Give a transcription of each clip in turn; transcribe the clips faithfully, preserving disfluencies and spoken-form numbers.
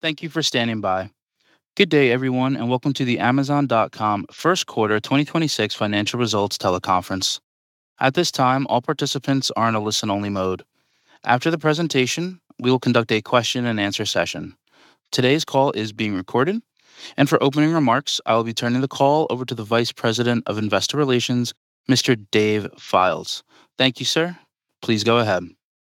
Thank you for standing by. Good day, everyone, and welcome to the Amazon dot com First Quarter twenty twenty-six Financial Results Teleconference. At this time, all participants are in a listen-only mode. After the presentation, we will conduct a question-and-answer session. Today's call is being recorded, and for opening remarks, I will be turning the call over to the Vice President of Investor Relations, Mister Dave Fildes. Thank you, sir. Please go ahead.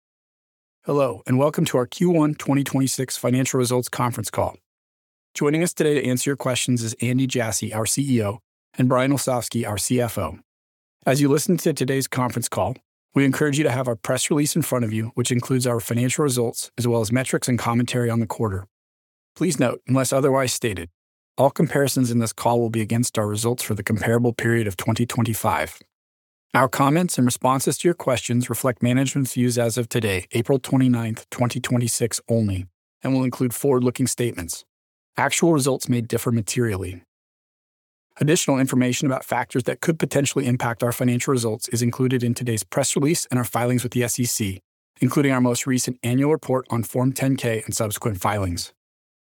Hello, and welcome to our Q one twenty twenty-six Financial Results Conference Call. Joining us today to answer your questions is Andy Jassy, our C E O, and Brian Olsavsky, our C F O. As you listen to today's conference call, we encourage you to have our press release in front of you, which includes our financial results as well as metrics and commentary on the quarter. Please note, unless otherwise stated, all comparisons in this call will be against our results for the comparable period of twenty twenty-five. Our comments and responses to your questions reflect management's views as of today, April twenty-ninth, twenty twenty-six only, and will include forward-looking statements. Actual results may differ materially. Additional information about factors that could potentially impact our financial results is included in today's press release and our filings with the S E C, including our most recent annual report on Form ten K and subsequent filings.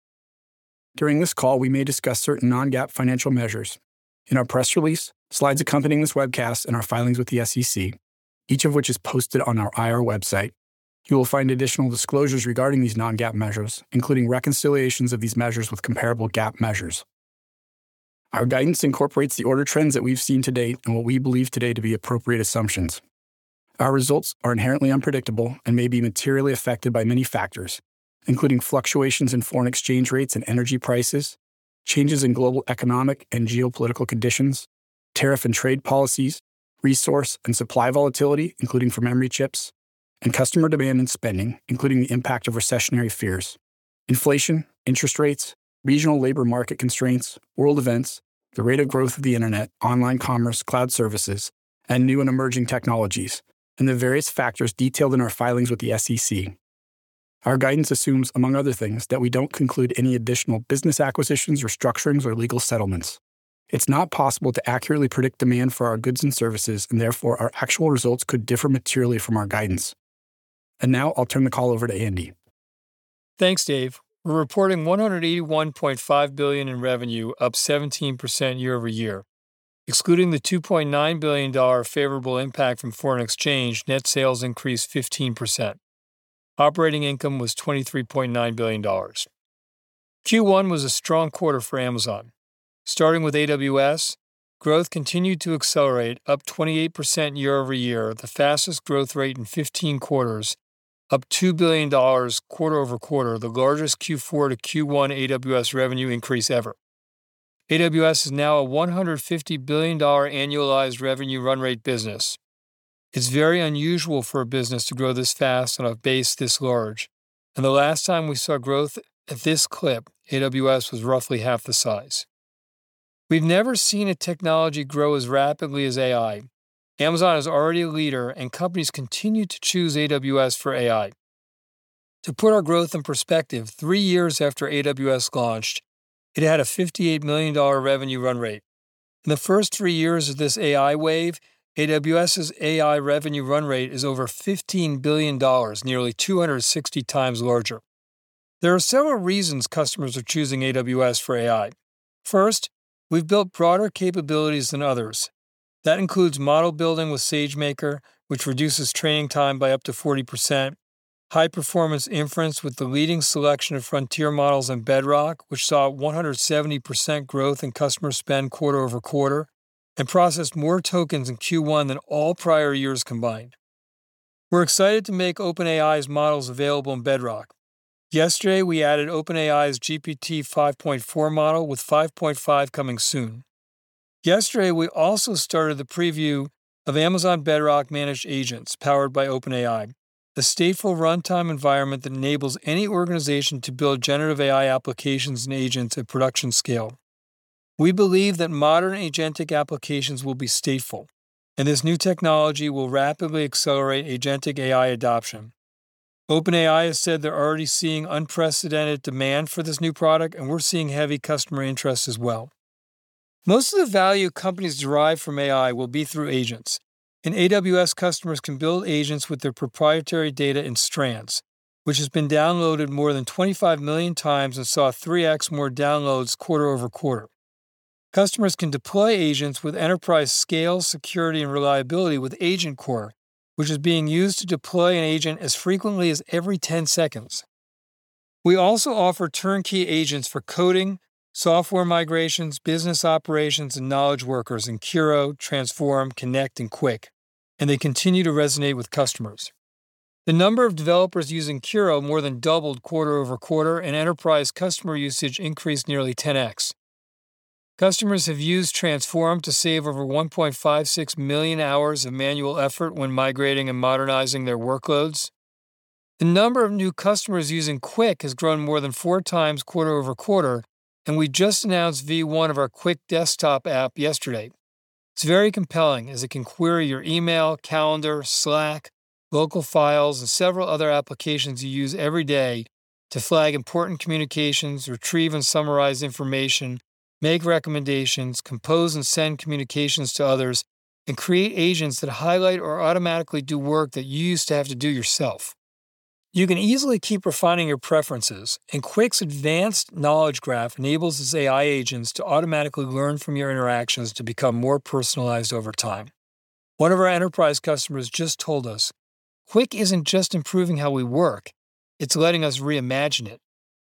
During this call, we may discuss certain non-GAAP financial measures. In our press release, slides accompanying this webcast, and our filings with the S E C, each of which is posted on our I R website, you will find additional disclosures regarding these non-GAAP measures, including reconciliations of these measures with comparable GAAP measures. Our guidance incorporates the order trends that we've seen to date and what we believe today to be appropriate assumptions. Our results are inherently unpredictable and may be materially affected by many factors, including fluctuations in foreign exchange rates and energy prices, changes in global economic and geopolitical conditions, tariff and trade policies, resource and supply volatility, including for memory chips, and customer demand and spending, including the impact of recessionary fears, inflation, interest rates, regional labor market constraints, world events, the rate of growth of the internet, online commerce, cloud services, and new and emerging technologies, and the various factors detailed in our filings with the S E C. Our guidance assumes, among other things, that we don't conclude any additional business acquisitions, restructurings, or legal settlements. It's not possible to accurately predict demand for our goods and services, and therefore our actual results could differ materially from our guidance. And now I'll turn the call over to Andy. Thanks, Dave. We're reporting one hundred eighty-one point five billion dollars in revenue, up seventeen percent year over year. Excluding the two point nine billion dollars favorable impact from foreign exchange, net sales increased fifteen percent. Operating income was twenty-three point nine billion dollars. Q one was a strong quarter for Amazon. Starting with A W S, growth continued to accelerate, up twenty-eight percent year over year, the fastest growth rate in fifteen quarters, up two billion dollars quarter over quarter, the largest Q four to Q one A W S revenue increase ever. A W S is now a one hundred fifty billion dollars annualized revenue run rate business. It's very unusual for a business to grow this fast on a base this large, and the last time we saw growth at this clip, A W S was roughly half the size. We've never seen a technology grow as rapidly as A I. Amazon is already a leader, and companies continue to choose A W S for A I. To put our growth in perspective, three years after A W S launched, it had a fifty-eight million dollars revenue run rate. In the first three years of this A I wave, AWS's A I revenue run rate is over fifteen billion dollars, nearly two hundred sixty times larger. There are several reasons customers are choosing A W S for A I. First, we've built broader capabilities than others. That includes model building with SageMaker, which reduces training time by up to forty percent, high-performance inference with the leading selection of frontier models in Bedrock, which saw one hundred seventy percent growth in customer spend quarter over quarter, and processed more tokens in Q one than all prior years combined. We're excited to make OpenAI's models available in Bedrock. Yesterday, we added OpenAI's G P T five point four model, with five point five coming soon. Yesterday, we also started the preview of Amazon Bedrock Managed Agents, powered by OpenAI, a stateful runtime environment that enables any organization to build generative A I applications and agents at production scale. We believe that modern agentic applications will be stateful, and this new technology will rapidly accelerate agentic A I adoption. OpenAI has said they're already seeing unprecedented demand for this new product, and we're seeing heavy customer interest as well. Most of the value companies derive from A I will be through agents, and A W S customers can build agents with their proprietary data in strands, which has been downloaded more than twenty-five million times and saw three x more downloads quarter over quarter. Customers can deploy agents with enterprise scale, security, and reliability with AgentCore, which is being used to deploy an agent as frequently as every ten seconds. We also offer turnkey agents for coding, software migrations, business operations, and knowledge workers in Kiro, Transform, Connect, and Quick, and they continue to resonate with customers. The number of developers using Kiro more than doubled quarter over quarter, and enterprise customer usage increased nearly ten x. Customers have used Transform to save over one point five six million hours of manual effort when migrating and modernizing their workloads. The number of new customers using Quick has grown more than four times quarter over quarter, and we just announced V one of our Quick desktop app yesterday. It's very compelling as it can query your email, calendar, Slack, local files, and several other applications you use every day to flag important communications, retrieve and summarize information, make recommendations, compose and send communications to others, and create agents that highlight or automatically do work that you used to have to do yourself. You can easily keep refining your preferences, and Quick's advanced knowledge graph enables its A I agents to automatically learn from your interactions to become more personalized over time. One of our enterprise customers just told us, Quick isn't just improving how we work, it's letting us reimagine it.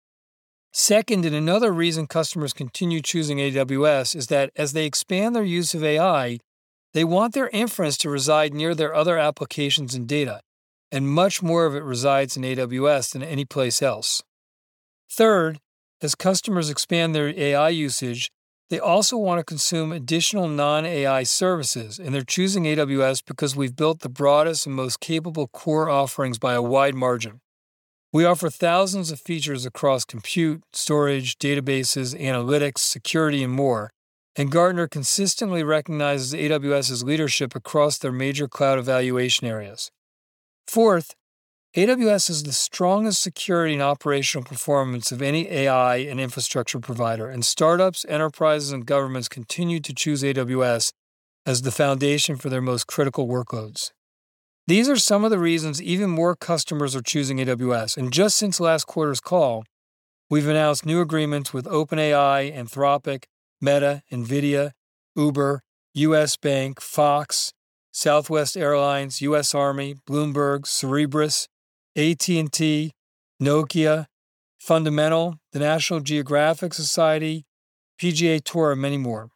Second, and another reason customers continue choosing A W S is that as they expand their use of A I, they want their inference to reside near their other applications and data, and much more of it resides in A W S than any place else. Third, as customers expand their A I usage, they also want to consume additional non-A I services, and they're choosing A W S because we've built the broadest and most capable core offerings by a wide margin. We offer thousands of features across compute, storage, databases, analytics, security, and more, and Gartner consistently recognizes AWS's leadership across their major cloud evaluation areas. Fourth, A W S is the strongest security and operational performance of any A I and infrastructure provider, and startups, enterprises, and governments continue to choose A W S as the foundation for their most critical workloads. These are some of the reasons even more customers are choosing A W S, and just since last quarter's call, we've announced new agreements with OpenAI, Anthropic, Meta, NVIDIA, Uber, U S Bank, Fox, Southwest Airlines, U S Army, Bloomberg, Cerebras, A T and T, Nokia, Fundamental, the National Geographic Society, P G A Tour, and many more.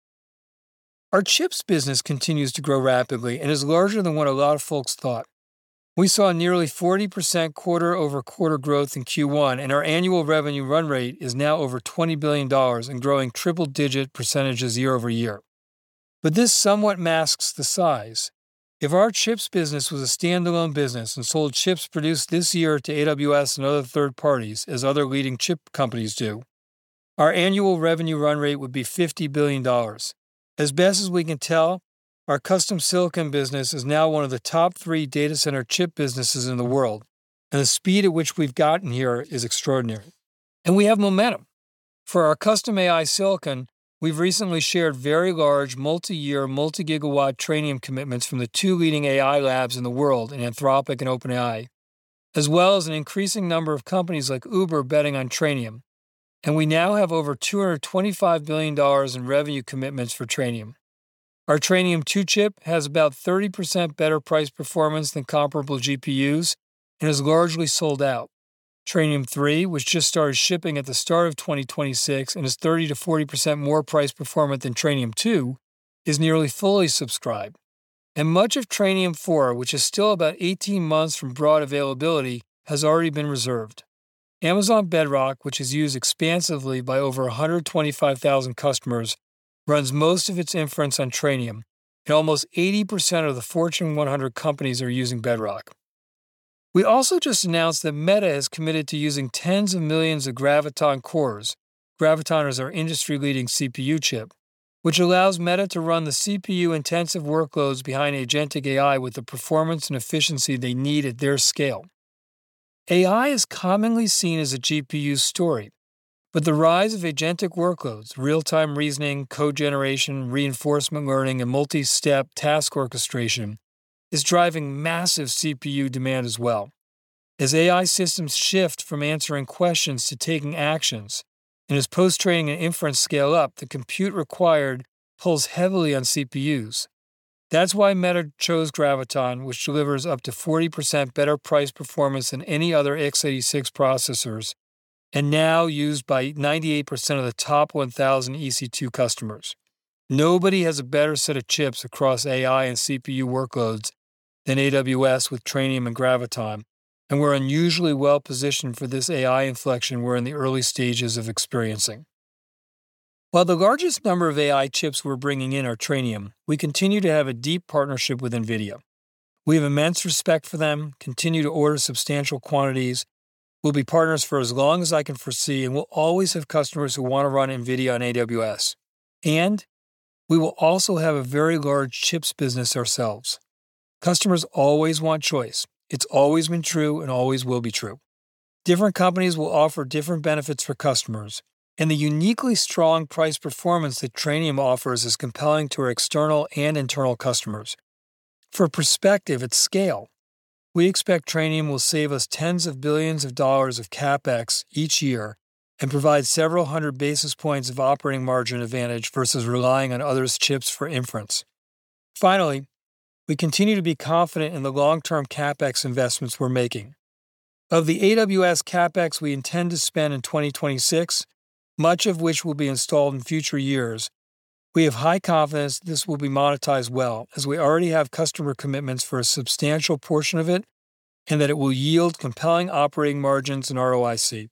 Our chips business continues to grow rapidly and is larger than what a lot of folks thought. We saw nearly forty percent quarter-over-quarter growth in Q one, and our annual revenue run rate is now over twenty billion dollars and growing triple-digit percentages year over year. But this somewhat masks the size. If our chips business was a standalone business and sold chips produced this year to A W S and other third parties, as other leading chip companies do, our annual revenue run rate would be fifty billion dollars. As best as we can tell, our custom silicon business is now one of the top three data center chip businesses in the world, and the speed at which we've gotten here is extraordinary. And we have momentum. For our custom A I silicon, we've recently shared very large, multi-year, multi-gigawatt Trainium commitments from the two leading A I labs in the world, in Anthropic and OpenAI, as well as an increasing number of companies like Uber betting on Trainium. And we now have over two hundred twenty-five billion dollars in revenue commitments for Trainium. Our Trainium two chip has about thirty percent better price performance than comparable G P Us and is largely sold out. Trainium three, which just started shipping at the start of twenty twenty-six and is thirty to forty percent more price performant than Trainium two, is nearly fully subscribed. And much of Trainium four, which is still about eighteen months from broad availability, has already been reserved. Amazon Bedrock, which is used expansively by over one hundred twenty-five thousand customers, runs most of its inference on Trainium, and almost eighty percent of the Fortune one hundred companies are using Bedrock. We also just announced that Meta has committed to using tens of millions of Graviton cores. Graviton is our industry-leading C P U chip, which allows Meta to run the C P U-intensive workloads behind agentic A I with the performance and efficiency they need at their scale. A I is commonly seen as a G P U story, but the rise of agentic workloads, real-time reasoning, code generation, reinforcement learning, and multi-step task orchestration is driving massive C P U demand as well. As A I systems shift from answering questions to taking actions, and as post-training and inference scale up, the compute required pulls heavily on C P Us. That's why Meta chose Graviton, which delivers up to forty percent better price performance than any other x eighty-six processors, and now used by ninety-eight percent of the top one thousand E C two customers. Nobody has a better set of chips across A I and C P U workloads than A W S with Trainium and Graviton, and we're unusually well positioned for this A I inflection we're in the early stages of experiencing. While the largest number of A I chips we're bringing in are Trainium, we continue to have a deep partnership with NVIDIA. We have immense respect for them, continue to order substantial quantities. We'll be partners for as long as I can foresee, and we'll always have customers who want to run NVIDIA on A W S. And we will also have a very large chips business ourselves. Customers always want choice. It's always been true and always will be true. Different companies will offer different benefits for customers, and the uniquely strong price performance that Trainium offers is compelling to our external and internal customers. For perspective at scale, we expect Trainium will save us tens of billions of dollars of CapEx each year and provide several hundred basis points of operating margin advantage versus relying on others' chips for inference. Finally, we continue to be confident in the long-term CapEx investments we're making. Of the A W S CapEx we intend to spend in twenty twenty-six, much of which will be installed in future years, we have high confidence this will be monetized well, as we already have customer commitments for a substantial portion of it, and that it will yield compelling operating margins and R O I C.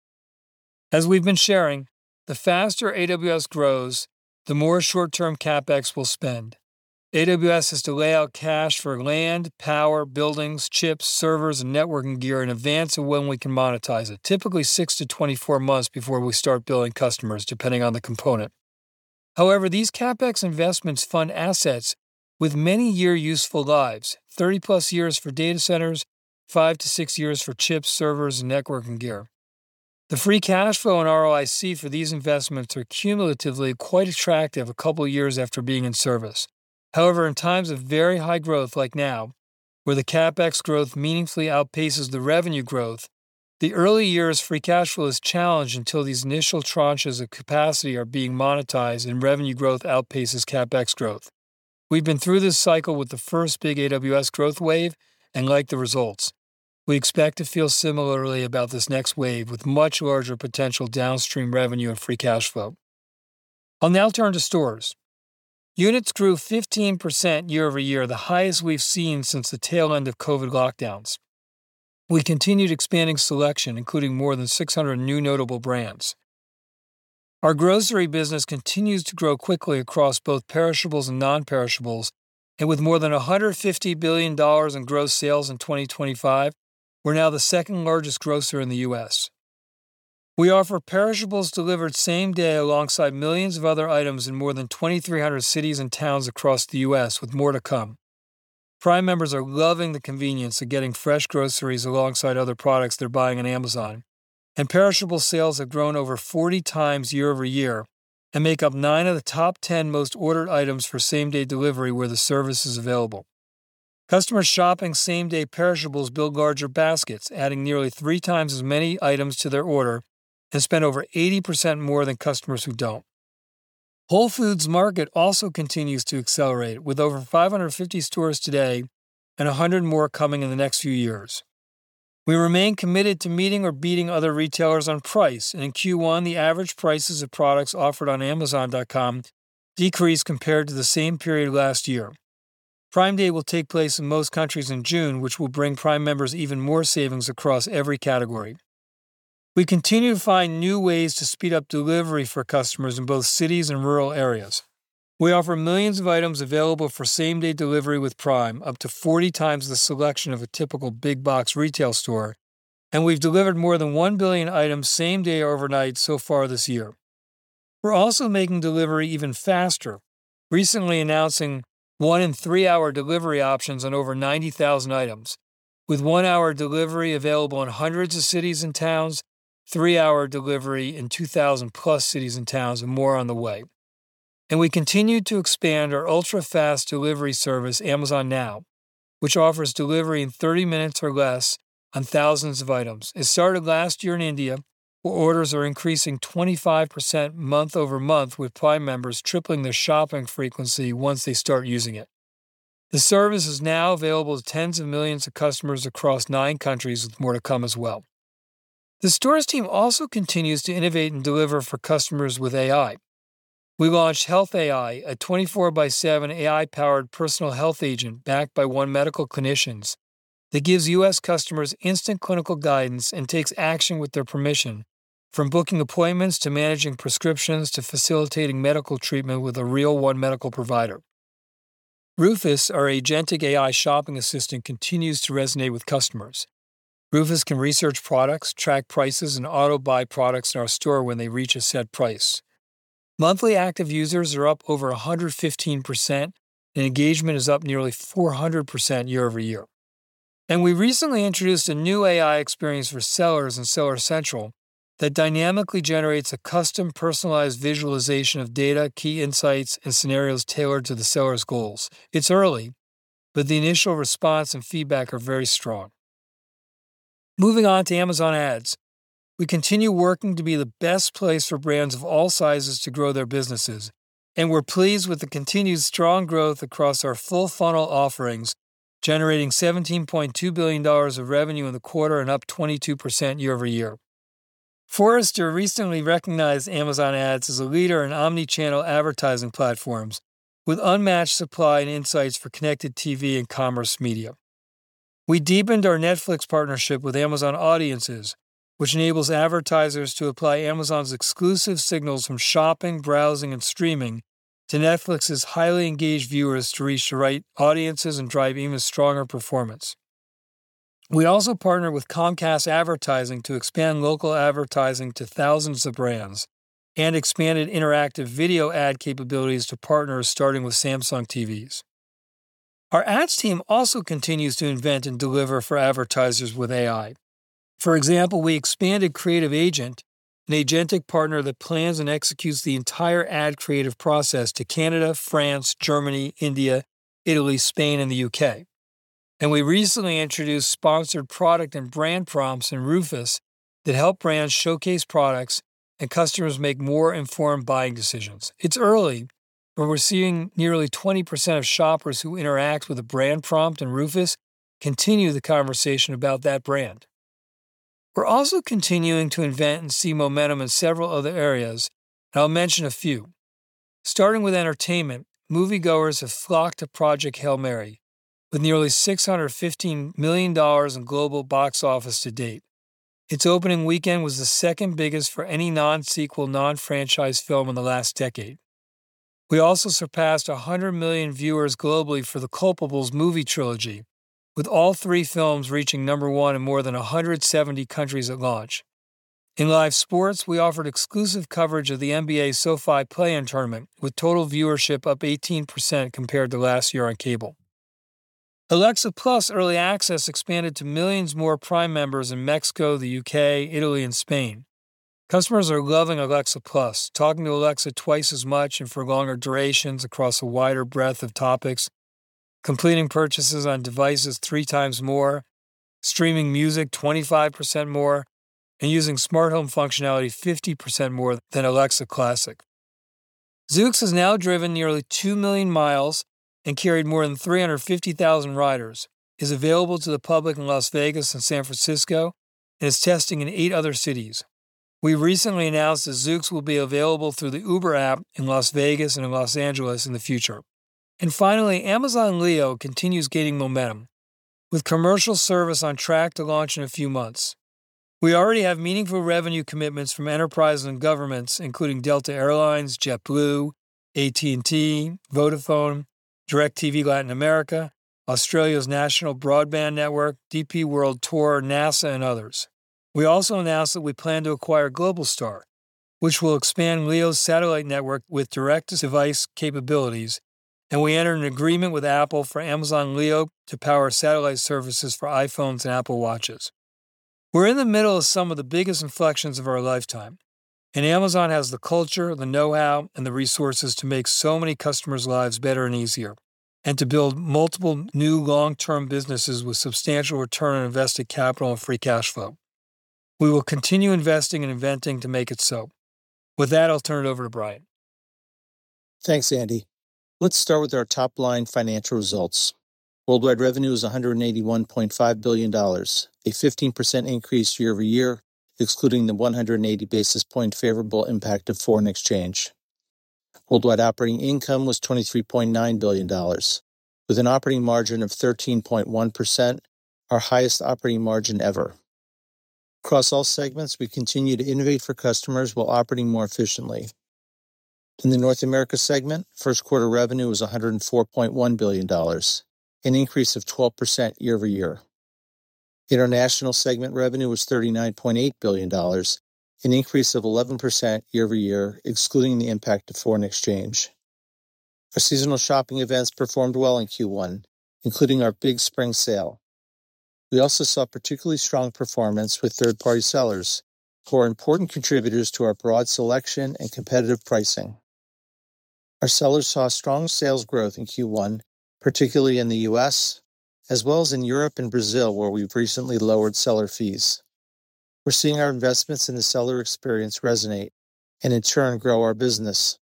As we've been sharing, the faster A W S grows, the more short-term CapEx we'll spend. A W S has to lay out cash for land, power, buildings, chips, servers, and networking gear in advance of when we can monetize it, typically six to twenty-four months before we start billing customers, depending on the component. However, these CapEx investments fund assets with many year useful lives, thirty plus years for data centers, five to six years for chips, servers, and networking gear. The free cash flow and R O I C for these investments are cumulatively quite attractive a couple of years after being in service. However, in times of very high growth like now, where the CapEx growth meaningfully outpaces the revenue growth, the early years free cash flow is challenged until these initial tranches of capacity are being monetized and revenue growth outpaces CapEx growth. We've been through this cycle with the first big A W S growth wave and like the results. We expect to feel similarly about this next wave with much larger potential downstream revenue and free cash flow. I'll now turn to stores. Units grew fifteen percent year over year, the highest we've seen since the tail end of COVID lockdowns. We continued expanding selection, including more than six hundred new notable brands. Our grocery business continues to grow quickly across both perishables and non-perishables, and with more than one hundred fifty billion dollars in gross sales in twenty twenty-five, we're now the second largest grocer in the U S. We offer perishables delivered same day alongside millions of other items in more than twenty-three hundred cities and towns across the U S, with more to come. Prime members are loving the convenience of getting fresh groceries alongside other products they're buying on Amazon, and perishable sales have grown over forty times year over year and make up nine of the top ten most ordered items for same-day delivery where the service is available. Customers shopping same-day perishables build larger baskets, adding nearly three times as many items to their order, and spend over eighty percent more than customers who don't. Whole Foods Market also continues to accelerate, with over five hundred fifty stores today and one hundred more coming in the next few years. We remain committed to meeting or beating other retailers on price, and in Q one, the average prices of products offered on Amazon dot com decreased compared to the same period last year. Prime Day will take place in most countries in June, which will bring Prime members even more savings across every category. We continue to find new ways to speed up delivery for customers in both cities and rural areas. We offer millions of items available for same-day delivery with Prime, up to forty times the selection of a typical big-box retail store, and we've delivered more than one billion items same-day or overnight so far this year. We're also making delivery even faster, recently announcing one- and three-hour delivery options on over ninety thousand items, with one-hour delivery available in hundreds of cities and towns, three-hour delivery in two thousand plus cities and towns, and more on the way. And we continue to expand our ultra-fast delivery service, Amazon Now, which offers delivery in thirty minutes or less on thousands of items. It started last year in India, where orders are increasing twenty-five percent month over month, with Prime members tripling their shopping frequency once they start using it. The service is now available to tens of millions of customers across nine countries, with more to come as well. The stores team also continues to innovate and deliver for customers with A I. We launched Health A I, a twenty-four by seven A I-powered personal health agent backed by One Medical clinicians that gives U S customers instant clinical guidance and takes action with their permission, from booking appointments to managing prescriptions to facilitating medical treatment with a real One Medical provider. Rufus, our agentic A I shopping assistant, continues to resonate with customers. Rufus can research products, track prices, and auto-buy products in our store when they reach a set price. Monthly active users are up over one hundred fifteen percent, and engagement is up nearly four hundred percent year over year. And we recently introduced a new A I experience for sellers in Seller Central that dynamically generates a custom personalized visualization of data, key insights, and scenarios tailored to the seller's goals. It's early, but the initial response and feedback are very strong. Moving on to Amazon Ads. We continue working to be the best place for brands of all sizes to grow their businesses, and we're pleased with the continued strong growth across our full funnel offerings, generating seventeen point two billion dollars of revenue in the quarter and up twenty-two percent year over year. Forrester recently recognized Amazon Ads as a leader in omni-channel advertising platforms with unmatched supply and insights for connected T V and commerce media. We deepened our Netflix partnership with Amazon Audiences, which enables advertisers to apply Amazon's exclusive signals from shopping, browsing, and streaming to Netflix's highly engaged viewers to reach the right audiences and drive even stronger performance. We also partnered with Comcast Advertising to expand local advertising to thousands of brands and expanded interactive video ad capabilities to partners starting with Samsung T Vs. Our ads team also continues to invent and deliver for advertisers with A I. For example, we expanded Creative Agent, an agentic partner that plans and executes the entire ad creative process, to Canada, France, Germany, India, Italy, Spain, and the U K. And we recently introduced sponsored product and brand prompts in Rufus that help brands showcase products and customers make more informed buying decisions. It's early, but we're seeing nearly twenty percent of shoppers who interact with a brand prompt in Rufus continue the conversation about that brand. We're also continuing to invent and see momentum in several other areas, and I'll mention a few. Starting with entertainment, moviegoers have flocked to Project Hail Mary, with nearly six hundred fifteen million dollars in global box office to date. Its opening weekend was the second biggest for any non-sequel, non-franchise film in the last decade. We also surpassed one hundred million viewers globally for the Culpables movie trilogy, with all three films reaching number one in more than one hundred seventy countries at launch. In live sports, we offered exclusive coverage of the N B A SoFi Play-In Tournament, with total viewership up eighteen percent compared to last year on cable. Alexa Plus Early Access expanded to millions more Prime members in Mexico, the U K, Italy, and Spain. Customers are loving Alexa Plus, talking to Alexa twice as much and for longer durations across a wider breadth of topics, completing purchases on devices three times more, streaming music twenty-five percent more, and using smart home functionality fifty percent more than Alexa Classic. Zoox has now driven nearly two million miles and carried more than three hundred fifty thousand riders, is available to the public in Las Vegas and San Francisco, and is testing in eight other cities. We recently announced that Zoox will be available through the Uber app in Las Vegas and in Los Angeles in the future. And finally, Amazon Leo continues gaining momentum, with commercial service on track to launch in a few months. We already have meaningful revenue commitments from enterprises and governments, including Delta Airlines, JetBlue, A T and T, Vodafone, DirecTV Latin America, Australia's National Broadband Network, D P World Tour, NASA, and others. We also announced that we plan to acquire Globalstar, which will expand Leo's satellite network with direct-to-device capabilities, and we entered an agreement with Apple for Amazon Leo to power satellite services for iPhones and Apple Watches. We're in the middle of some of the biggest inflections of our lifetime, and Amazon has the culture, the know-how, and the resources to make so many customers' lives better and easier. and to build multiple new long-term businesses with substantial return on invested capital and free cash flow. We will continue investing and inventing to make it so. With that, I'll turn it over to Brian. Thanks, Andy. Let's start with our top-line financial results. Worldwide revenue is one hundred eighty-one point five billion dollars, a fifteen percent increase year-over-year, excluding the one hundred eighty basis point favorable impact of foreign exchange. Worldwide operating income was twenty-three point nine billion dollars, with an operating margin of thirteen point one percent, our highest operating margin ever. Across all segments, we continue to innovate for customers while operating more efficiently. In the North America segment, first quarter revenue was one hundred four point one billion dollars, an increase of twelve percent year-over-year. International segment revenue was thirty-nine point eight billion dollars, an increase of eleven percent year-over-year, excluding the impact of foreign exchange. Our seasonal shopping events performed well in Q one, including our big spring sale. We also saw particularly strong performance with third-party sellers, who are important contributors to our broad selection and competitive pricing. Our sellers saw strong sales growth in Q one, particularly in the U S, as well as in Europe and Brazil, where we've recently lowered seller fees. We're seeing our investments in the seller experience resonate and in turn grow our business.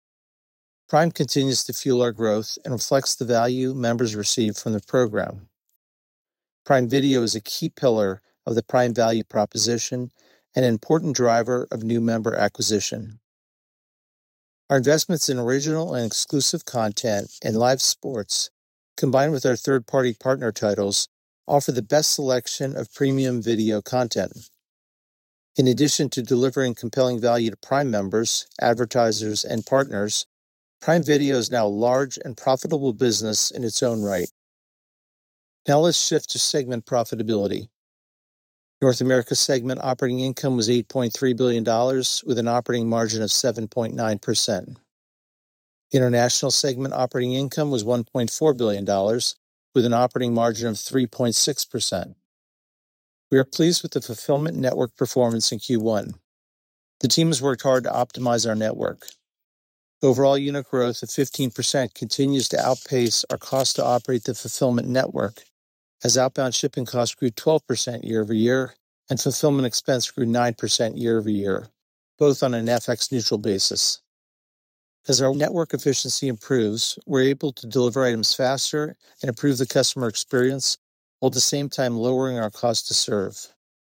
Prime continues to fuel our growth and reflects the value members receive from the program. Prime Video is a key pillar of the Prime value proposition and an important driver of new member acquisition. Our investments in original and exclusive content and live sports, combined with our third-party partner titles, offer the best selection of premium video content. In addition to delivering compelling value to Prime members, advertisers, and partners, Prime Video is now a large and profitable business in its own right. Now let's shift to segment profitability. North America segment operating income was eight point three billion dollars with an operating margin of seven point nine percent. International segment operating income was one point four billion dollars with an operating margin of three point six percent. We are pleased with the fulfillment network performance in Q one. The team has worked hard to optimize our network. Overall unit growth of fifteen percent continues to outpace our cost to operate the fulfillment network, as outbound shipping costs grew twelve percent year-over-year and fulfillment expense grew nine percent year-over-year, both on an F X-neutral basis. As our network efficiency improves, we're able to deliver items faster and improve the customer experience, while at the same time lowering our cost to serve.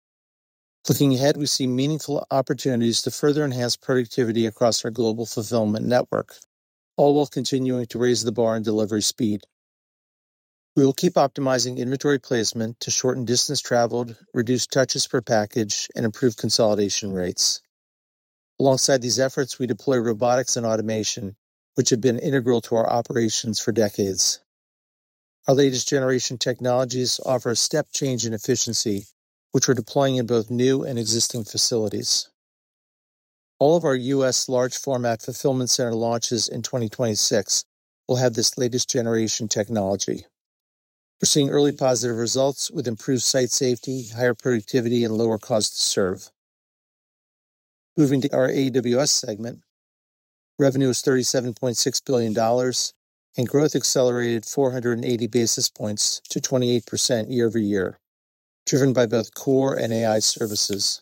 Looking ahead, we see meaningful opportunities to further enhance productivity across our global fulfillment network, all while continuing to raise the bar in delivery speed. We will keep optimizing inventory placement to shorten distance traveled, reduce touches per package, and improve consolidation rates. Alongside these efforts, we deploy robotics and automation, which have been integral to our operations for decades. Our latest generation technologies offer a step change in efficiency, which we're deploying in both new and existing facilities. All of our U S large format fulfillment center launches in twenty twenty-six will have this latest generation technology. We're seeing early positive results with improved site safety, higher productivity, and lower cost to serve. Moving to our A W S segment, revenue was thirty-seven point six billion dollars, and growth accelerated four hundred eighty basis points to twenty-eight percent year-over-year, driven by both core and A I services.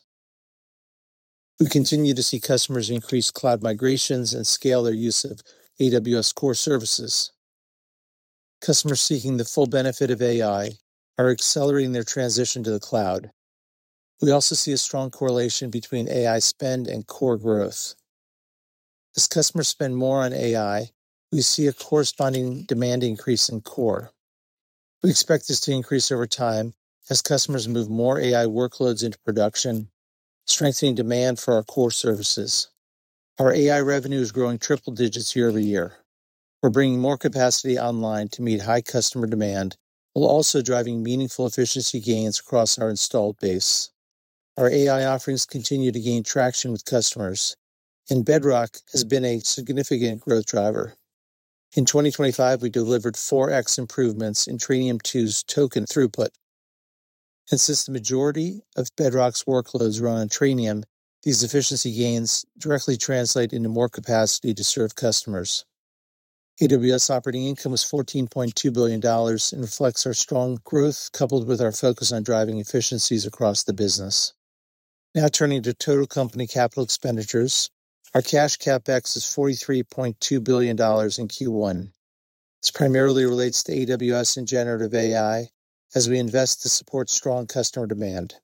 We continue to see customers increase cloud migrations and scale their use of A W S core services. Customers seeking the full benefit of A I are accelerating their transition to the cloud. We also see a strong correlation between A I spend and core growth. As customers spend more on A I, we see a corresponding demand increase in core. We expect this to increase over time as customers move more A I workloads into production, strengthening demand for our core services. Our A I revenue is growing triple digits year over year. We're bringing more capacity online to meet high customer demand, while also driving meaningful efficiency gains across our installed base. Our A I offerings continue to gain traction with customers, and Bedrock has been a significant growth driver. In twenty twenty-five, we delivered four x improvements in Trainium two's token throughput. And since the majority of Bedrock's workloads run on Trainium, these efficiency gains directly translate into more capacity to serve customers. A W S operating income was fourteen point two billion dollars and reflects our strong growth coupled with our focus on driving efficiencies across the business. Now turning to total company capital expenditures, our cash CapEx is forty-three point two billion dollars in Q one. This primarily relates to A W S and generative A I as we invest to support strong customer demand.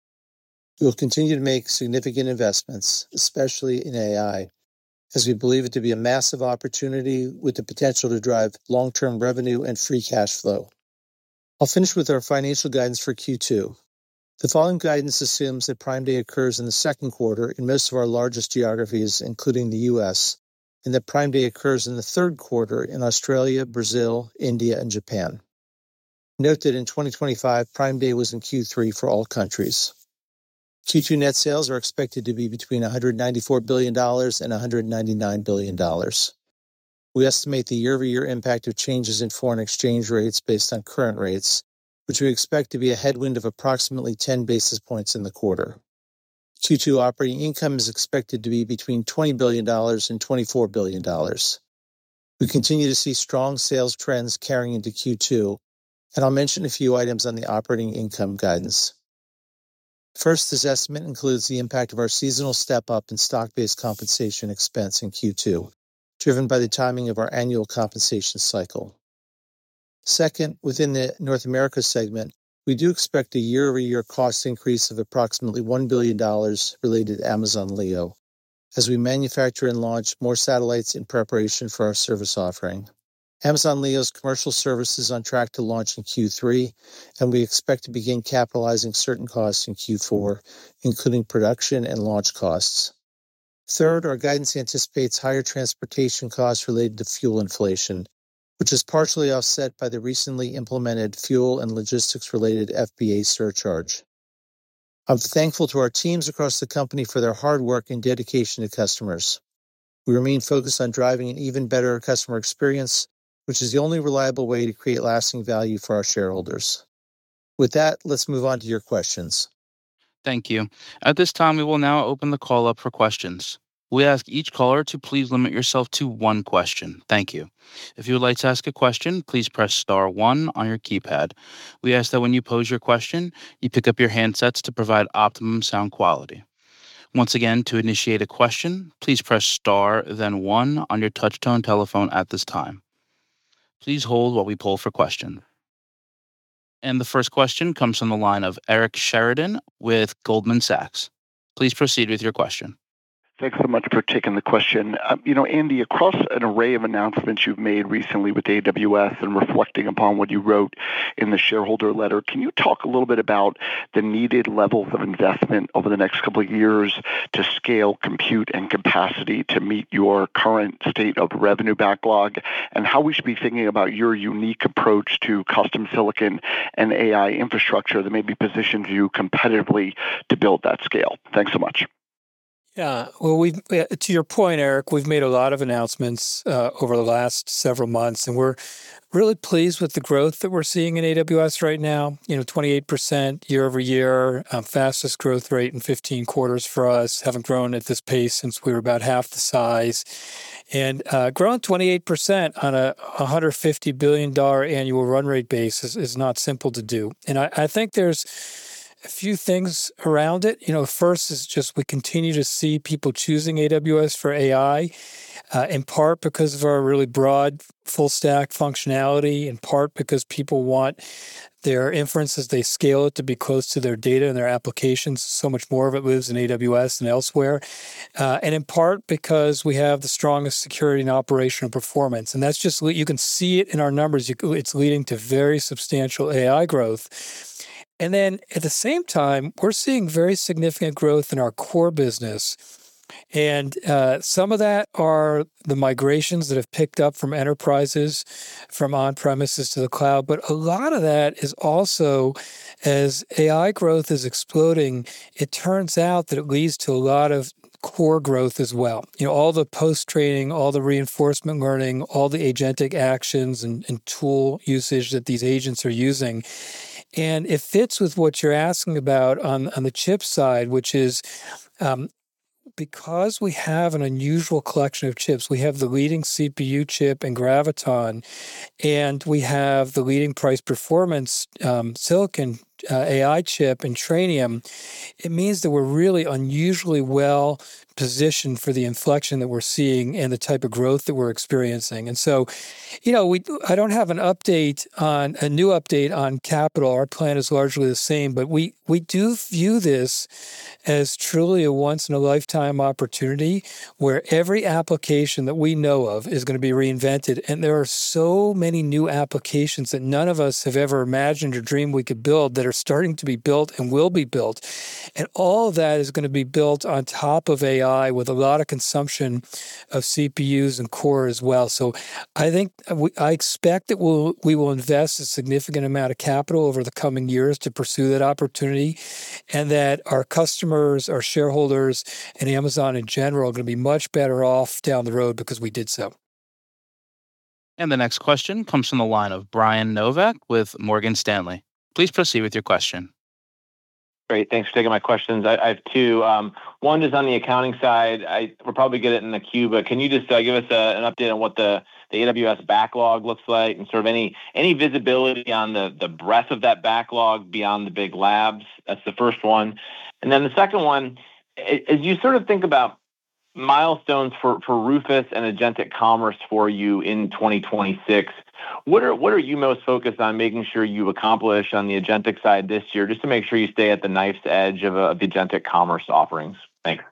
We will continue to make significant investments, especially in A I, as we believe it to be a massive opportunity with the potential to drive long-term revenue and free cash flow. I'll finish with our financial guidance for Q two. The following guidance assumes that Prime Day occurs in the second quarter in most of our largest geographies, including the U S, and that Prime Day occurs in the third quarter in Australia, Brazil, India, and Japan. Note that in twenty twenty-five, Prime Day was in Q three for all countries. Q two net sales are expected to be between one hundred ninety-four billion dollars and one hundred ninety-nine billion dollars. We estimate the year-over-year impact of changes in foreign exchange rates based on current rates, which we expect to be a headwind of approximately ten basis points in the quarter. Q two operating income is expected to be between twenty billion dollars and twenty-four billion dollars. We continue to see strong sales trends carrying into Q two, and I'll mention a few items on the operating income guidance. First, this estimate includes the impact of our seasonal step-up in stock-based compensation expense in Q two, driven by the timing of our annual compensation cycle. Second, within the North America segment, we do expect a year-over-year cost increase of approximately one billion dollars related to Amazon Leo, as we manufacture and launch more satellites in preparation for our service offering. Amazon Leo's commercial service is on track to launch in Q three, and we expect to begin capitalizing certain costs in Q four, including production and launch costs. Third, our guidance anticipates higher transportation costs related to fuel inflation, which is partially offset by the recently implemented fuel and logistics-related F B A surcharge. I'm thankful to our teams across the company for their hard work and dedication to customers. We remain focused on driving an even better customer experience, which is the only reliable way to create lasting value for our shareholders. With that, let's move on to your questions. Thank you. At this time, we will now open the call up for questions. We ask each caller to please limit yourself to one question. Thank you. If you would like to ask a question, please press star one on your keypad. We ask that when you pose your question, you pick up your handsets to provide optimum sound quality. Once again, to initiate a question, please press star, then one on your touch-tone telephone at this time. Please hold while we poll for questions. And the first question comes from the line of Eric Sheridan with Goldman Sachs. Please proceed with your question. Thanks so much for taking the question. Um, you know, Andy, across an array of announcements you've made recently with A W S and reflecting upon what you wrote in the shareholder letter, can you talk a little bit about the needed levels of investment over the next couple of years to scale compute and capacity to meet your current state of revenue backlog, and how we should be thinking about your unique approach to custom silicon and A I infrastructure that maybe positions you competitively to build that scale? Thanks so much. Yeah, well, we've to your point, Eric, we've made a lot of announcements uh, over the last several months, and we're really pleased with the growth that we're seeing in A W S right now. You know, twenty-eight percent year over year, um, fastest growth rate in fifteen quarters for us. Haven't grown at this pace since we were about half the size. And uh, growing twenty-eight percent on a one hundred fifty billion dollars annual run rate base is, is not simple to do. And I, I think there's a few things around it. You know, first is just we continue to see people choosing A W S for A I, uh, in part because of our really broad full stack functionality, in part because people want their inference as they scale it to be close to their data and their applications. So much more of it lives in A W S than elsewhere. Uh, and in part because we have the strongest security and operational performance. And that's just, you can see it in our numbers. It's leading to very substantial A I growth. And then at the same time, we're seeing very significant growth in our core business. And uh, some of that are the migrations that have picked up from enterprises, from on-premises to the cloud. But a lot of that is also, as A I growth is exploding, it turns out that it leads to a lot of core growth as well. You know, all the post-training, all the reinforcement learning, all the agentic actions and, and tool usage that these agents are using. And it fits with what you're asking about on, on the chip side, which is um, because we have an unusual collection of chips, we have the leading C P U chip in Graviton, and we have the leading price performance um, silicon uh, A I chip in Trainium. It means that we're really unusually well positioned for the inflection that we're seeing and the type of growth that we're experiencing. And so, you know, we I don't have an update on a new update on capital. Our plan is largely the same, but we we do view this as truly a once in a lifetime opportunity where every application that we know of is going to be reinvented. And there are so many new applications that none of us have ever imagined or dreamed we could build that are starting to be built and will be built. And all of that is going to be built on top of A I with a lot of consumption of C P Us and core as well. So I think we, I expect that we'll, we will invest a significant amount of capital over the coming years to pursue that opportunity, and that our customers, our shareholders, and Amazon in general are going to be much better off down the road because we did so. And the next question comes from the line of Brian Novak with Morgan Stanley. Please proceed with your question. Great. Thanks for taking my questions. I, I have two. Um, one is on the accounting side. I we'll probably get it in the queue, but can you just uh, give us a, an update on what the, the A W S backlog looks like and sort of any any visibility on the, the breadth of that backlog beyond the big labs? That's the first one. And then the second one, as you sort of think about milestones for, for Rufus and agentic commerce for you in twenty twenty-six, what are what are you most focused on making sure you accomplish on the agentic side this year, just to make sure you stay at the knife's edge of, uh, of the agentic commerce offerings? Thanks.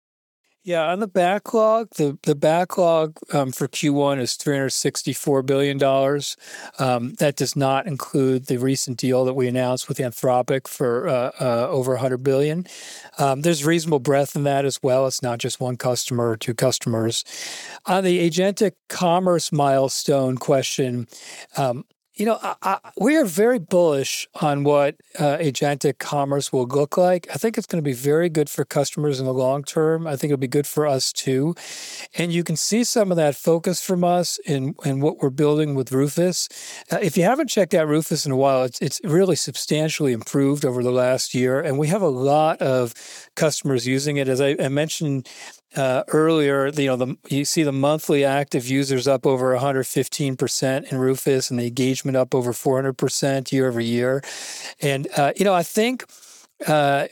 Yeah, on the backlog, the, the backlog um, for Q one is three hundred sixty-four billion dollars. Um, that does not include the recent deal that we announced with Anthropic for uh, uh, over one hundred billion dollars. Um, there's reasonable breadth in that as well. It's not just one customer or two customers. On the agentic commerce milestone question, um, You know, I, I, we are very bullish on what uh, agentic commerce will look like. I think it's going to be very good for customers in the long term. I think it'll be good for us too. And you can see some of that focus from us in, in what we're building with Rufus. Uh, if you haven't checked out Rufus in a while, it's, it's really substantially improved over the last year. And we have a lot of customers using it. As I, I mentioned Uh, earlier, you know, the, you see the monthly active users up over one hundred fifteen percent in Rufus, and the engagement up over four hundred percent year over year. And uh, you know, I think uh,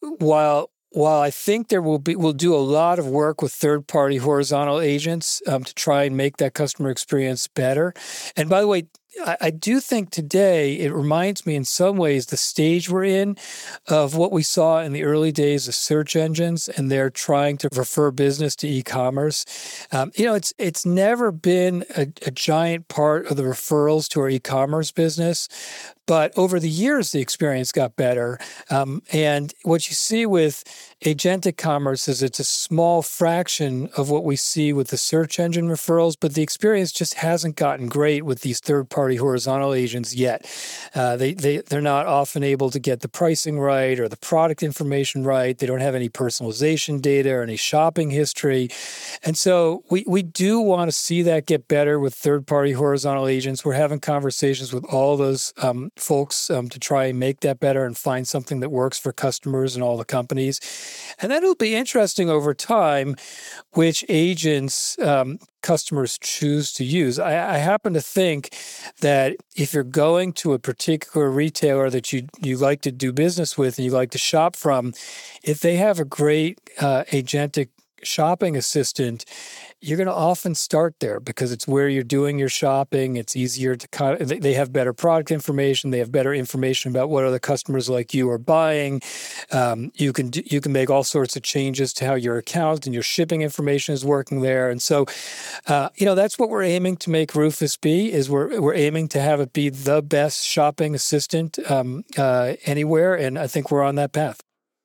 while while I think there will be, we'll do a lot of work with third-party horizontal agents um, to try and make that customer experience better. And by the way, I, I do think today it reminds me in some ways the stage we're in of what we saw in the early days of search engines, and they're trying to refer business to e-commerce. Um, you know, it's it's never been a, a giant part of the referrals to our e-commerce business, but over the years the experience got better. Um, and what you see with agentic commerce is it's a small fraction of what we see with the search engine referrals, but the experience just hasn't gotten great with these third-party horizontal agents yet. Uh, they, they, they're not often able to get the pricing right or the product information right. They don't have any personalization data or any shopping history. And so we, we do want to see that get better with third-party horizontal agents. We're having conversations with all those um, folks um, to try and make that better and find something that works for customers and all the companies. And then it'll be interesting over time which agents um, customers choose to use. I, I happen to think that if you're going to a particular retailer that you you like to do business with and you like to shop from, if they have a great uh, agentic shopping assistant, you're going to often start there because it's where you're doing your shopping. It's easier to kind of, they have better product information. They have better information about what other customers like you are buying. Um, you can do, you can make all sorts of changes to how your account and your shipping information is working there. And so, uh, you know, that's what we're aiming to make Rufus be. Is we're we're aiming to have it be the best shopping assistant um, uh, anywhere, and I think we're on that path.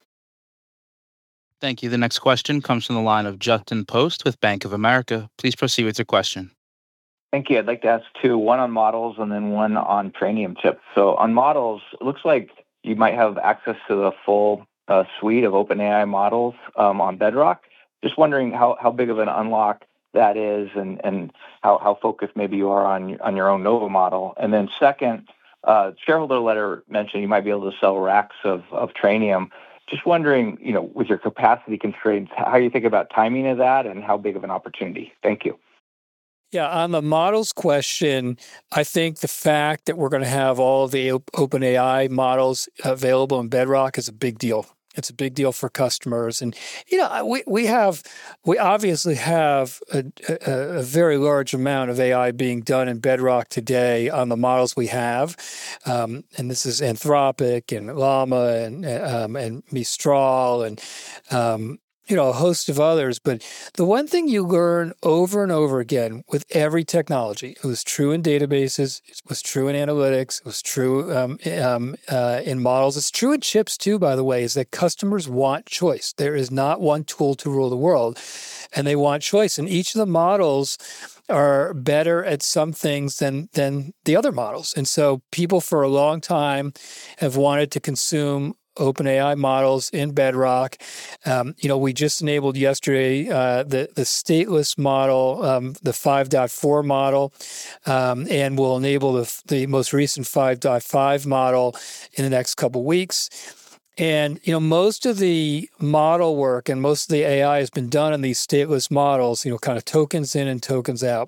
Thank you. The next question comes from the line of Justin Post with Bank of America. Please proceed with your question. Thank you. I'd like to ask two, one on models and then one on Trainium chips. So on models, it looks like you might have access to the full uh, suite of OpenAI models um, on Bedrock. Just wondering how, how big of an unlock that is and, and how, how focused maybe you are on, on your own Nova model. And then second, uh, shareholder letter mentioned you might be able to sell racks of, of Trainium. Just wondering, you know, with your capacity constraints, how you think about timing of that and how big of an opportunity? Thank you. Yeah, on the models question, I think the fact that we're going to have all the OpenAI models available in Bedrock is a big deal. It's a big deal for customers. And, you know, we, we have, we obviously have a, a, a very large amount of A I being done in Bedrock today on the models we have. Um, and this is Anthropic and Llama and, um, and Mistral and, um, you know, a host of others. But the one thing you learn over and over again with every technology, it was true in databases, it was true in analytics, it was true um, um, uh, in models, it's true in chips too, by the way, is that customers want choice. There is not one tool to rule the world, and they want choice. And each of the models are better at some things than than the other models. And so people for a long time have wanted to consume OpenAI models in Bedrock. Um, you know, we just enabled yesterday uh, the the stateless model, um, the five point four model, um, and we'll enable the the most recent five point five model in the next couple of weeks. And, you know, most of the model work and most of the A I has been done in these stateless models, you know, kind of tokens in and tokens out.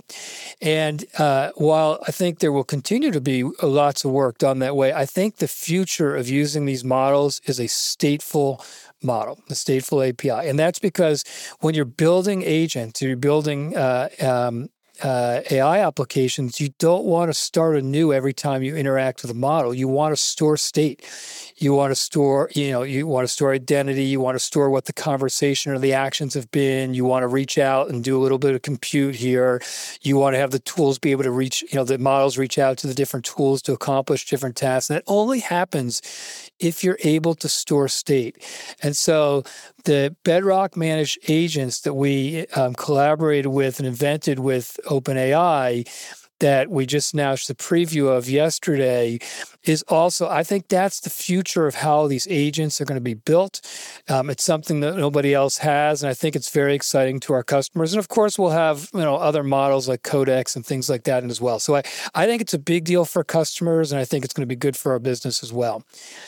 And uh, while I think there will continue to be lots of work done that way, I think the future of using these models is a stateful model, the stateful A P I. And that's because when you're building agents, you're building uh, um, Uh, A I applications, you don't want to start anew every time you interact with a model. You want to store state. You want to store, you know, you want to store identity. You want to store what the conversation or the actions have been. You want to reach out and do a little bit of compute here. You want to have the tools be able to reach, you know, the models reach out to the different tools to accomplish different tasks. And that only happens if you're able to store state. And so the Bedrock managed agents that we um, collaborated with and invented with OpenAI that we just announced the preview of yesterday is also, I think that's the future of how these agents are going to be built. Um, it's something that nobody else has, and I think it's very exciting to our customers. And of course, we'll have, you know, other models like Codex and things like that as well. So I, I think it's a big deal for customers, and I think it's going to be good for our business as well.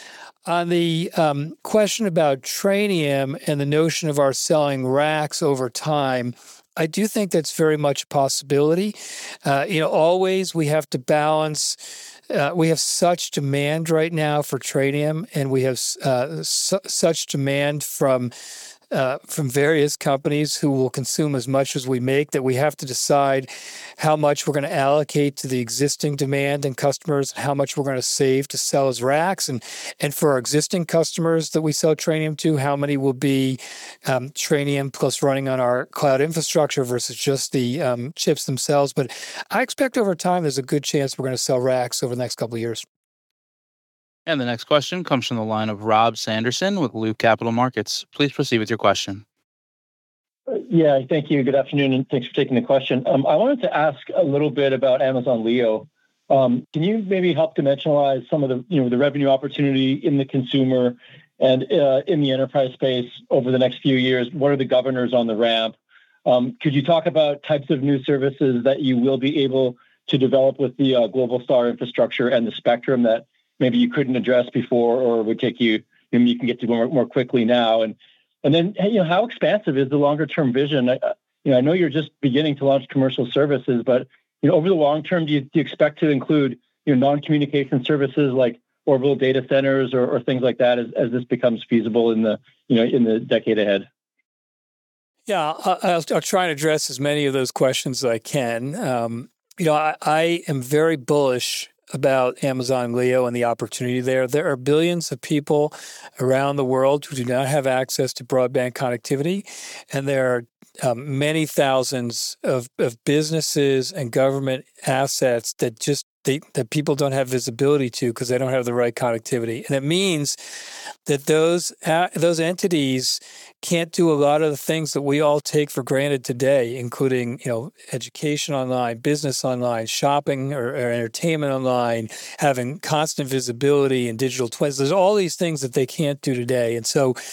On the um, question about Trainium and the notion of our selling racks over time, I do think that's very much a possibility. Uh, you know, always we have to balance. Uh, we have such demand right now for Trainium, and we have uh, su- such demand from uh, from various companies who will consume as much as we make that we have to decide how much we're going to allocate to the existing demand and customers, and how much we're going to save to sell as racks. And and for our existing customers that we sell Trainium to, how many will be um, Trainium plus running on our cloud infrastructure versus just the um, chips themselves. But I expect over time there's a good chance we're going to sell racks over the next couple of years. And the next question comes from the line of Rob Sanderson with Loop Capital Markets. Please proceed with your question. Yeah, thank you. Good afternoon, and thanks for taking the question. Um, I wanted to ask a little bit about Amazon Leo. Um, can you maybe help dimensionalize some of the, you know, the revenue opportunity in the consumer and uh, in the enterprise space over the next few years? What are the governors on the ramp? Um, could you talk about types of new services that you will be able to develop with the uh, Globalstar infrastructure and the spectrum that maybe you couldn't address before, or would take you, you know, you can get to more, more quickly now? And and then, you know, how expansive is the longer term vision? I, you know, I know you're just beginning to launch commercial services, but, you know, over the long term, do you, do you expect to include, you know, non-communication services like orbital data centers or, or things like that as, as this becomes feasible in the, you know, in the decade ahead? Yeah, I'll, I'll try and address as many of those questions as I can. Um, you know, I, I am very bullish about Amazon Leo and the opportunity there. There are billions of people around the world who do not have access to broadband connectivity, and there are um, many thousands of, of businesses and government assets that just they, that people don't have visibility to because they don't have the right connectivity. And it means that those uh, those entities can't do a lot of the things that we all take for granted today, including, you know, education online, business online, shopping or, or entertainment online, having constant visibility and digital twins. There's all these things that they can't do today. And so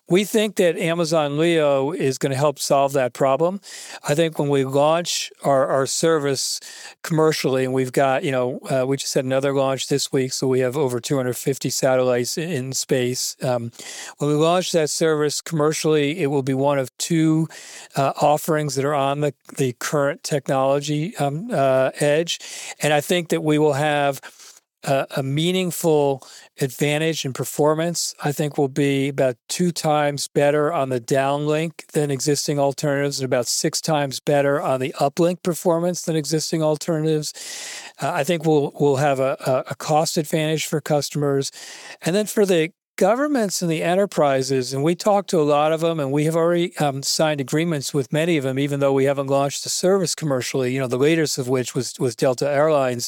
we think that Amazon Leo is going to help solve that problem. I think when we launch our, our service commercially, and we've got, you know, uh, we just had another launch this week, so we have over two hundred fifty satellites in, in space. Um, when we launch that service commercially, it will be one of two uh, offerings that are on the, the current technology um, uh, edge. And I think that we will have a, a meaningful advantage in performance. I think will be about two times better on the downlink than existing alternatives, and about six times better on the uplink performance than existing alternatives. Uh, I think we'll we'll have a, a cost advantage for customers. And then for the governments and the enterprises, and we talked to a lot of them, and we have already um, signed agreements with many of them, even though we haven't launched the service commercially, you know, the latest of which was, was Delta Airlines,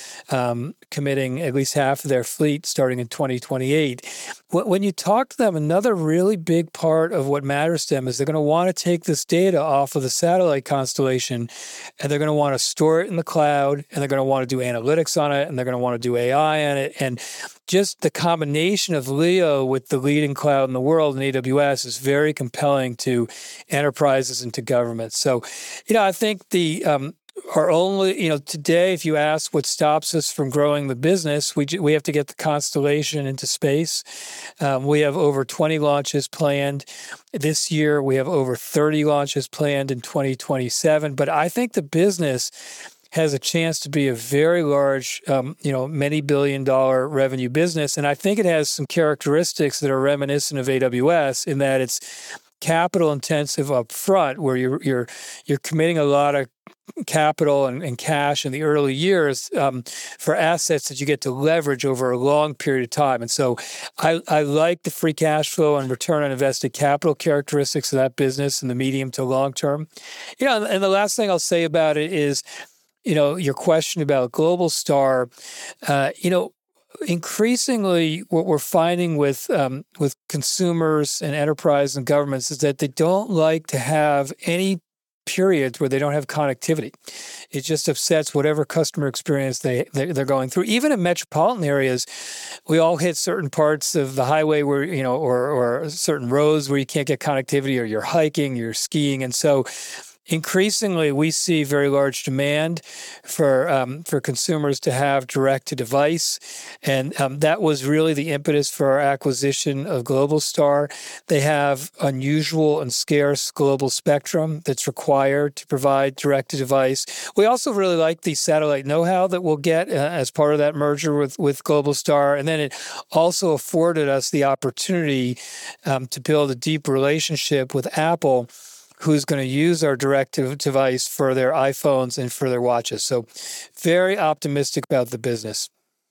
Um, committing at least half of their fleet starting in twenty twenty-eight. When you talk to them, another really big part of what matters to them is they're going to want to take this data off of the satellite constellation, and they're going to want to store it in the cloud, and they're going to want to do analytics on it, and they're going to want to do A I on it. And just the combination of Leo with the leading cloud in the world in A W S is very compelling to enterprises and to governments. So, you know, I think the um, Our only, you know, today, if you ask what stops us from growing the business, we we have to get the constellation into space. Um, we have over twenty launches planned this year. We have over thirty launches planned in twenty twenty-seven. But I think the business has a chance to be a very large, um, you know, many billion dollar revenue business. And I think it has some characteristics that are reminiscent of A W S in that it's capital intensive up front, where you're you're you're committing a lot of capital and, and cash in the early years um, for assets that you get to leverage over a long period of time. And so I, I like the free cash flow and return on invested capital characteristics of that business in the medium to long term. You know, and the last thing I'll say about it is, you know, your question about Globalstar, uh, you know, increasingly, what we're finding with um, with consumers and enterprise and governments is that they don't like to have any periods where they don't have connectivity. It just upsets whatever customer experience they, they they're going through. Even in metropolitan areas, we all hit certain parts of the highway where, you know, or or certain roads where you can't get connectivity, or you're hiking, you're skiing, and so increasingly, we see very large demand for um, for consumers to have direct-to-device, and um, that was really the impetus for our acquisition of Globalstar. They have unusual and scarce global spectrum that's required to provide direct-to-device. We also really like the satellite know-how that we'll get uh, as part of that merger with, with Globalstar, and then it also afforded us the opportunity um, to build a deep relationship with Apple, who's going to use our direct-to-device for their iPhones and for their watches. So very optimistic about the business.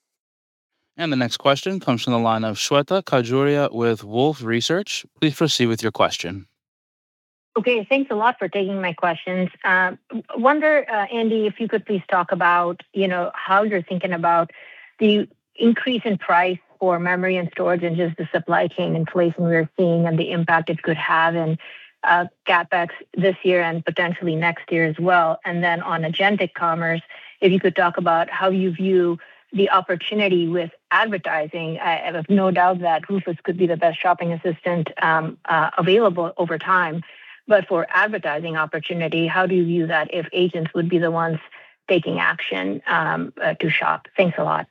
And the next question comes from the line of Shweta Khajuria with Wolfe Research. Please proceed with your question. Okay, thanks a lot for taking my questions. Um, wonder, uh, Andy, if you could please talk about, you know, how you're thinking about the increase in price for memory and storage and just the supply chain inflation we're seeing and the impact it could have in Uh, CapEx this year and potentially next year as well. And then on agentic commerce, if you could talk about how you view the opportunity with advertising. I, I have no doubt that Rufus could be the best shopping assistant um, uh, available over time. But for advertising opportunity, how do you view that if agents would be the ones taking action um, uh, to shop? Thanks a lot.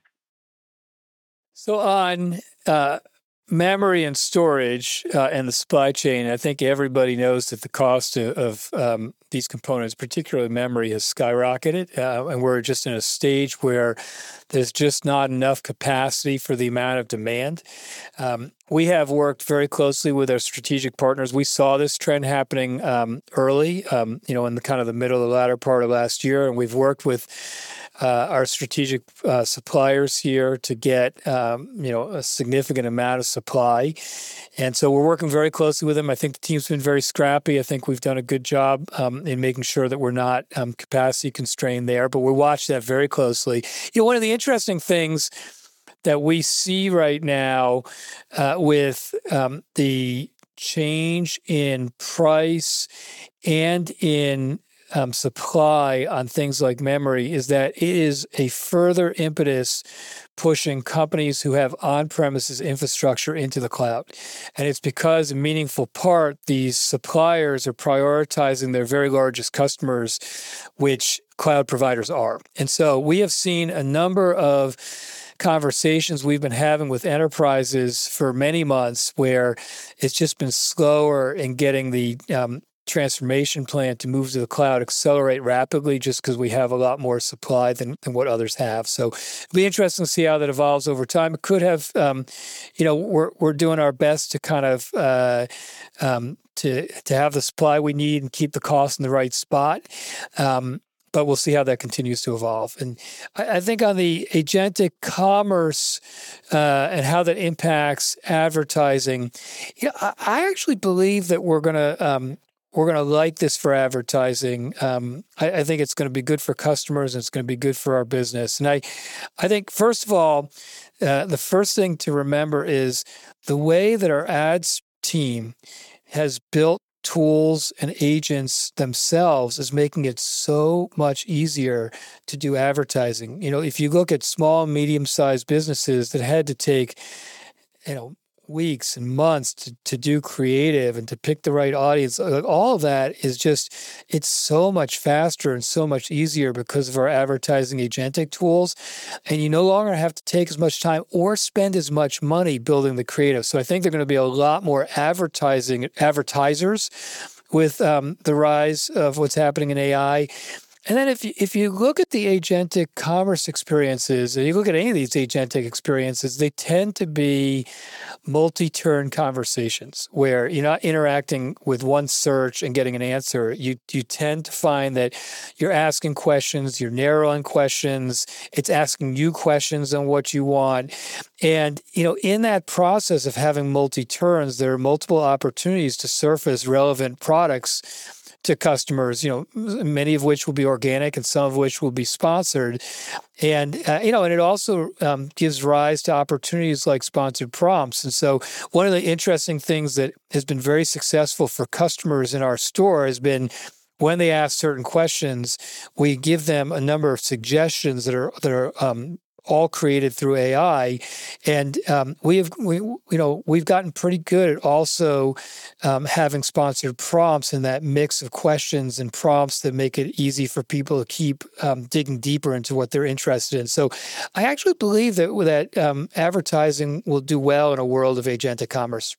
So on uh, memory and storage uh, and the supply chain, I think everybody knows that the cost of, of um, these components, particularly memory, has skyrocketed. Uh, and we're just in a stage where there's just not enough capacity for the amount of demand. Um, we have worked very closely with our strategic partners. We saw this trend happening um, early, um, you know, in the kind of the middle, the latter part of last year. And we've worked with uh, our strategic uh, suppliers here to get, um, you know, a significant amount of supply. And so we're working very closely with them. I think the team's been very scrappy. I think we've done a good job um, in making sure that we're not um, capacity constrained there, but we watch that very closely. You know, one of the interesting things that we see right now uh, with um, the change in price and in um, supply on things like memory is that it is a further impetus pushing companies who have on-premises infrastructure into the cloud. And it's because, in meaningful part, these suppliers are prioritizing their very largest customers, which cloud providers are. And so we have seen a number of conversations we've been having with enterprises for many months where it's just been slower in getting the um, transformation plan to move to the cloud accelerate rapidly just because we have a lot more supply than, than what others have. So it'll be interesting to see how that evolves over time. It could have, um, you know, we're we're doing our best to kind of uh, um, to to have the supply we need and keep the cost in the right spot. Um, But we'll see how that continues to evolve. And I, I think on the agentic commerce uh, and how that impacts advertising, you know, I, I actually believe that we're going to um, we're going to like this for advertising. Um, I, I think it's going to be good for customers and it's going to be good for our business. And I, I think first of all, uh, the first thing to remember is the way that our ads team has built tools and agents themselves is making it so much easier to do advertising. You know, if you look at small, medium-sized businesses that had to take, you know, weeks and months to, to do creative and to pick the right audience, like all of that is just, it's so much faster and so much easier because of our advertising agentic tools. And you no longer have to take as much time or spend as much money building the creative. So I think there are going to be a lot more advertising advertisers with um, the rise of what's happening in A I. And then if you, if you look at the agentic commerce experiences, and you look at any of these agentic experiences, they tend to be multi-turn conversations where you're not interacting with one search and getting an answer. You you tend to find that you're asking questions, you're narrowing questions, it's asking you questions on what you want. And, you know, in that process of having multi-turns, there are multiple opportunities to surface relevant products to customers, you know, many of which will be organic and some of which will be sponsored. And, uh, you know, and it also um, gives rise to opportunities like sponsored prompts. And so one of the interesting things that has been very successful for customers in our store has been when they ask certain questions, we give them a number of suggestions that are, that are, um, all created through A I, and um, we have we you know we've gotten pretty good at also um, having sponsored prompts in that mix of questions and prompts that make it easy for people to keep um, digging deeper into what they're interested in. So, I actually believe that that um, advertising will do well in a world of agentic commerce.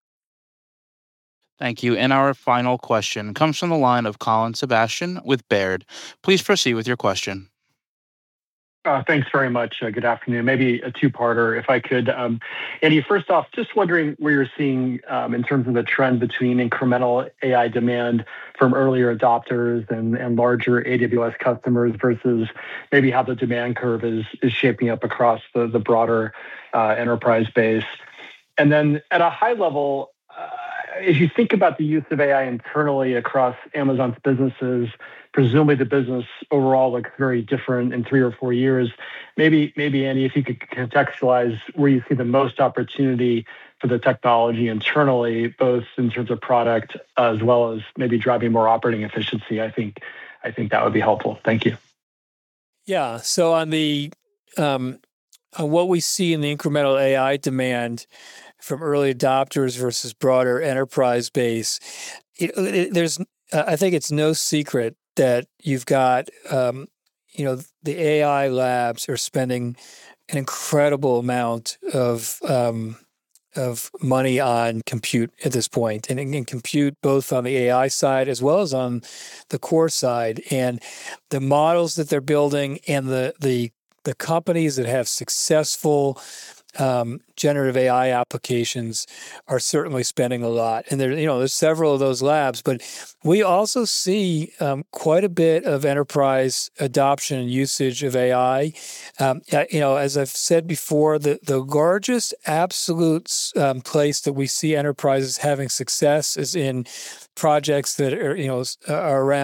Thank you. And our final question comes from the line of Colin Sebastian with Baird. Please proceed with your question. Uh, thanks very much. Uh, good afternoon. Maybe a two-parter, if I could. Um, Andy, first off, just wondering where you're seeing um, in terms of the trend between incremental A I demand from earlier adopters and, and larger A W S customers versus maybe how the demand curve is is shaping up across the, the broader uh, enterprise base. And then at a high level, uh, as you think about the use of A I internally across Amazon's businesses, presumably the business overall looks very different in three or four years. Maybe, maybe Andy, if you could contextualize where you see the most opportunity for the technology internally, both in terms of product as well as maybe driving more operating efficiency, I think, I think that would be helpful. Thank you. Yeah. So on the um, on what we see in the incremental A I demand from early adopters versus broader enterprise base, it, it, there's uh, I think it's no secret that you've got, um, you know, the A I labs are spending an incredible amount of um, of money on compute at this point, and, and compute both on the A I side as well as on the core side. And the models that they're building and the the the companies that have successful Um, generative A I applications are certainly spending a lot, and there, you know, there's several of those labs. But we also see um, quite a bit of enterprise adoption and usage of A I. Um, you know, as I've said before, the the largest absolute um, place that we see enterprises having success is in projects that are, you know, are around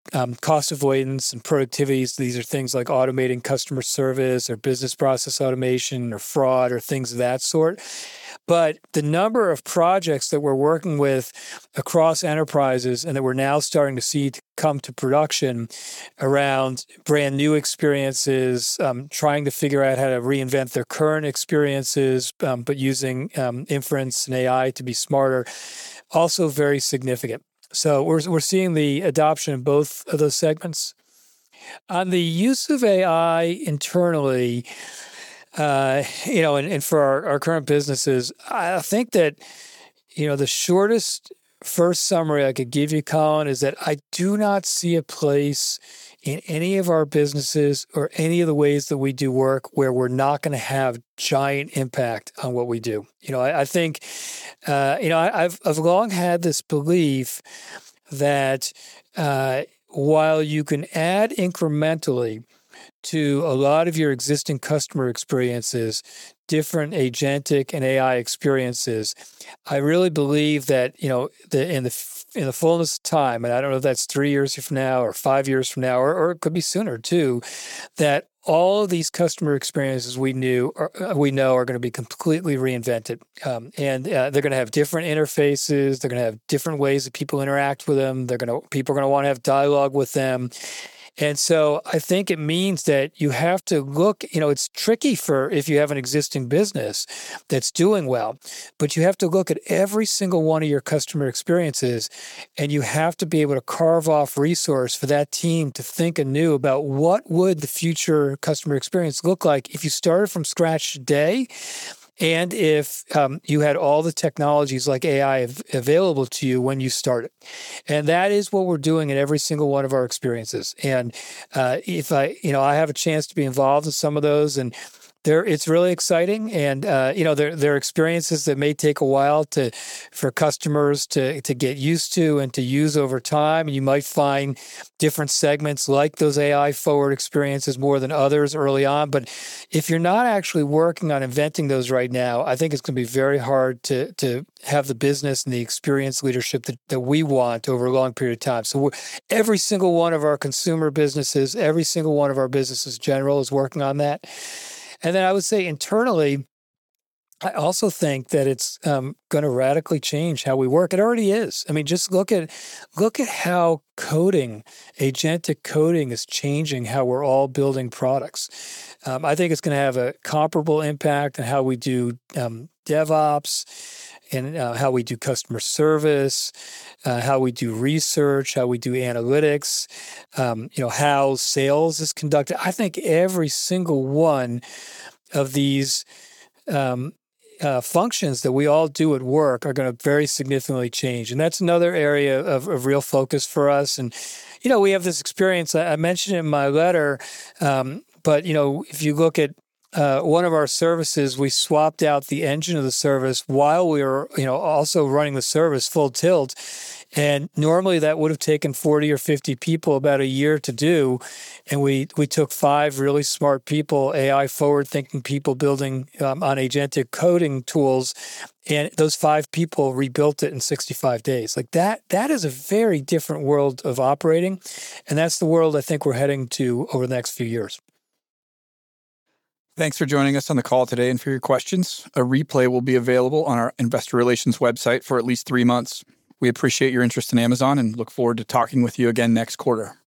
um, cost avoidance and productivities. These are things like automating customer service or business process automation or fraud or things of that sort. But the number of projects that we're working with across enterprises and that we're now starting to see come to production around brand new experiences, um, trying to figure out how to reinvent their current experiences, um, but using um, inference and A I to be smarter, also very significant. So we're we're seeing the adoption of both of those segments. On the use of A I internally, uh, you know, and, and for our, our current businesses, I think that, you know, the shortest first summary I could give you, Colin, is that I do not see a place in any of our businesses or any of the ways that we do work where we're not going to have giant impact on what we do. You know, I, I think, uh, you know, I, I've I've long had this belief that uh, while you can add incrementally to a lot of your existing customer experiences, different agentic and A I experiences, I really believe that, you know, the, in the in the fullness of time, and I don't know if that's three years from now or five years from now, or, or it could be sooner too, that all of these customer experiences we knew or we know are going to be completely reinvented, um, and uh, they're going to have different interfaces. They're going to have different ways that people interact with them. They're going to people are going to want to have dialogue with them. And so I think it means that you have to look, you know, it's tricky for if you have an existing business that's doing well, but you have to look at every single one of your customer experiences, and you have to be able to carve off resource for that team to think anew about what would the future customer experience look like if you started from scratch today. And if um, you had all the technologies like A I av- available to you when you started. And that is what we're doing in every single one of our experiences. And uh, if I, you know, I have a chance to be involved in some of those, and They're, it's really exciting, and uh, you know, there there are experiences that may take a while to for customers to to get used to and to use over time. And you might find different segments like those A I forward experiences more than others early on. But if you're not actually working on inventing those right now, I think it's going to be very hard to to have the business and the experience leadership that, that we want over a long period of time. So we're, every single one of our consumer businesses, every single one of our businesses in general is working on that. And then I would say internally, I also think that it's um, going to radically change how we work. It already is. I mean, just look at look at how coding, agentic coding, is changing how we're all building products. Um, I think it's going to have a comparable impact on how we do um, DevOps, and uh, how we do customer service, uh, how we do research, how we do analytics, um, you know, how sales is conducted. I think every single one of these um, uh, functions that we all do at work are going to very significantly change. And that's another area of, of real focus for us. And, you know, we have this experience, I mentioned it in my letter, um, but, you know, if you look at Uh, one of our services, we swapped out the engine of the service while we were, you know, also running the service full tilt. And normally that would have taken forty or fifty people about a year to do. And we, we took five really smart people, A I forward-thinking people building um, on agentic coding tools. And those five people rebuilt it in sixty-five days. Like that, that is a very different world of operating. And that's the world I think we're heading to over the next few years. Thanks for joining us on the call today and for your questions. A replay will be available on our investor relations website for at least three months. We appreciate your interest in Amazon and look forward to talking with you again next quarter.